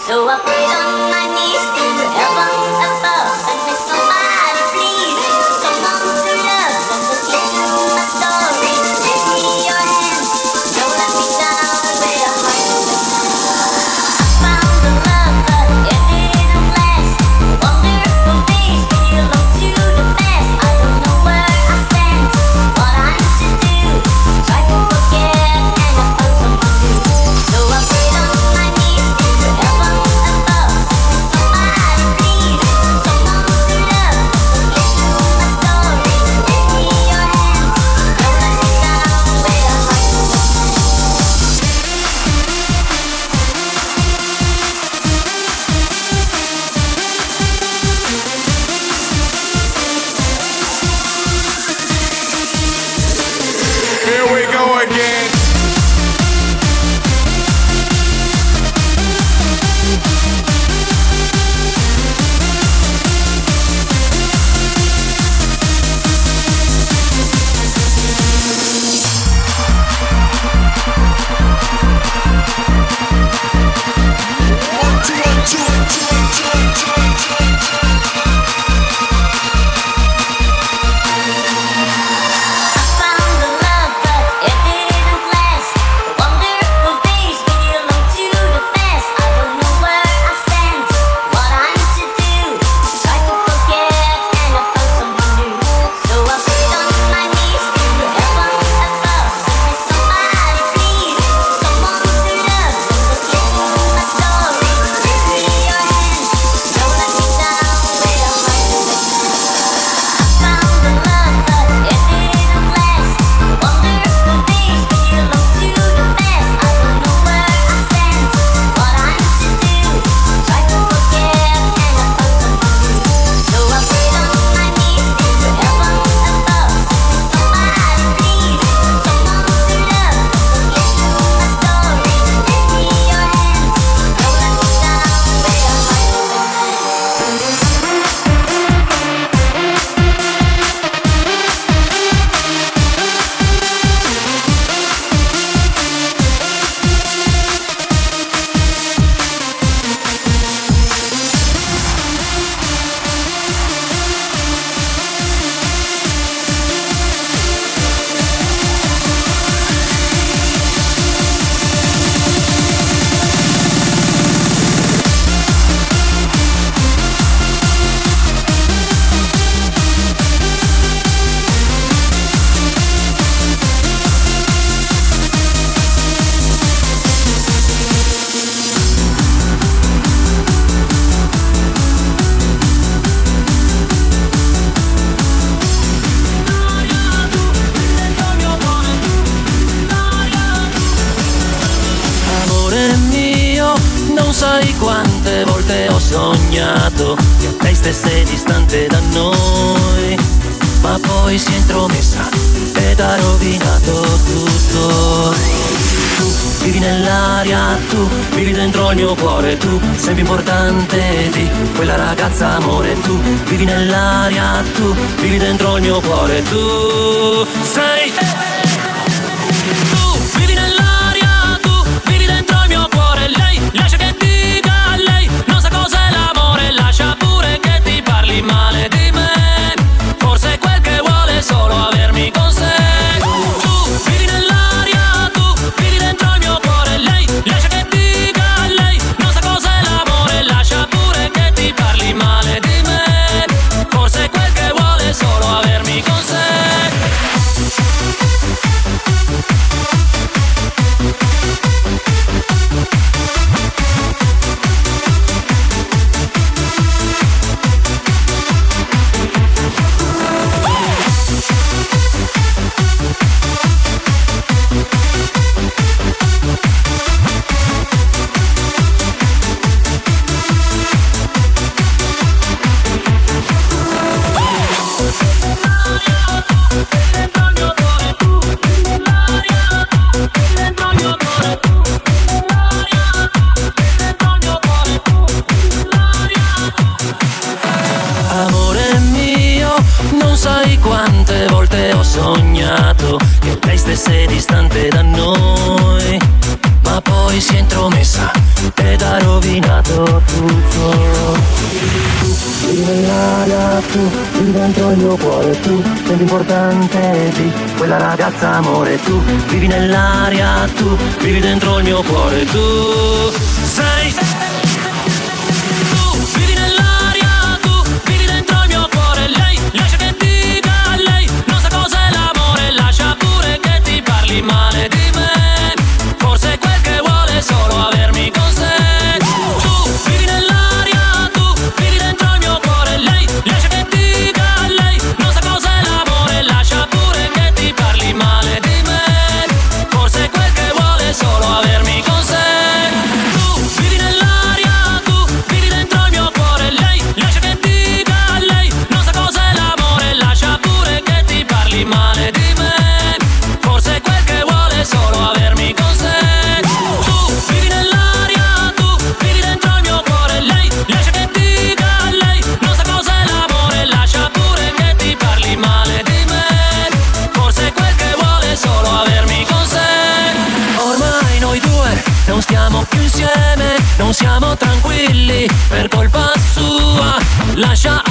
sai quante volte ho sognato che lei stesse distante da noi, ma poi si è intromessa ed ha rovinato tutto. Tu vivi nell'aria, tu vivi dentro il mio cuore, tu sei più importante di quella ragazza, amore. Tu vivi nell'aria, tu vivi dentro il mio cuore, tu sei... Tu vivi nell'aria, tu vivi dentro il mio cuore. Lei lascia che dica, lei non sa cos'è l'amore. Lascia pure che ti parli male di me, forse quel che vuole è solo avermi con sé. Tu vivi nell'aria, tu vivi dentro il mio cuore. Lei lascia che dica, lei non sa cos'è l'amore. Lascia pure che ti parli male di me, forse quel che vuole è solo avermi con sé. Amore mio, non sai quante volte ho sognato che lei stesse distante da noi, ma poi si è intromessa ed ha rovinato vivi dentro il mio cuore, tu senti importante di quella ragazza amore, tu vivi nell'aria, tu vivi dentro il mio cuore, tu sei. Tu vivi nell'aria, tu vivi dentro il mio cuore, lei lascia che dica lei, non sa cos'è l'amore, lascia pure che ti parli male di me, forse quel che vuole è solo avermi con sé. Tu vivi nell'aria, tu vivi dentro il mio cuore, lei lascia che dica lei, non sa cos'è l'amore, lascia pure che ti parli male di me, forse quel che vuole è solo avermi con sé. Tu vivi nell'aria, tu vivi dentro il mio cuore, lei lascia che dica lei, non sa cos'è l'amore, lascia pure che ti parli male di me, forse quel che vuole è solo avermi con sé. Tu vivi nell'aria, tu vivi dentro il mio cuore, lei lascia che dica lei, non sa cos'è l'amore, lascia pure che ti parli male di me, forse quel che vuole è solo avermi con sé. Ormai noi due non stiamo più insieme, non siamo tranquilli per colpa sua, lascia